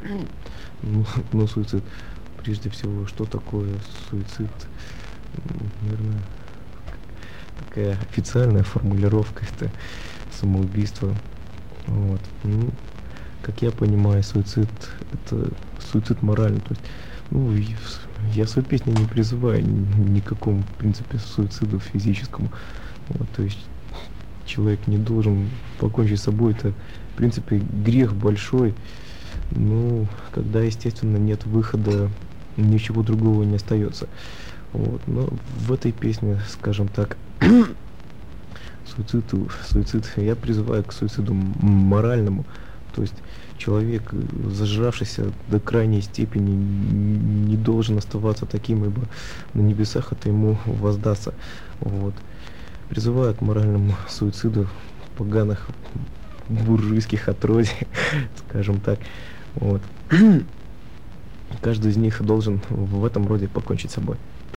Ну, ну, суицид. Прежде всего, что такое суицид? Наверное, такая официальная формулировка — это самоубийство. Вот. Ну, как я понимаю, суицид — это суицид моральный. То есть, ну, я в своей песне не призываю ни к какому, в принципе, суициду физическому. Вот, то есть человек не должен покончить с собой. Это, в принципе, грех большой. Ну, когда, естественно, нет выхода, ничего другого не остается. Вот. Но в этой песне, скажем так, суицид, я призываю к суициду моральному. То есть человек, зажравшийся до крайней степени, не должен оставаться таким, ибо на небесах это ему воздастся. Вот. Призываю к моральному суициду поганых буржуйских отродий, скажем так. Вот. Каждый из них должен в этом роде покончить с собой.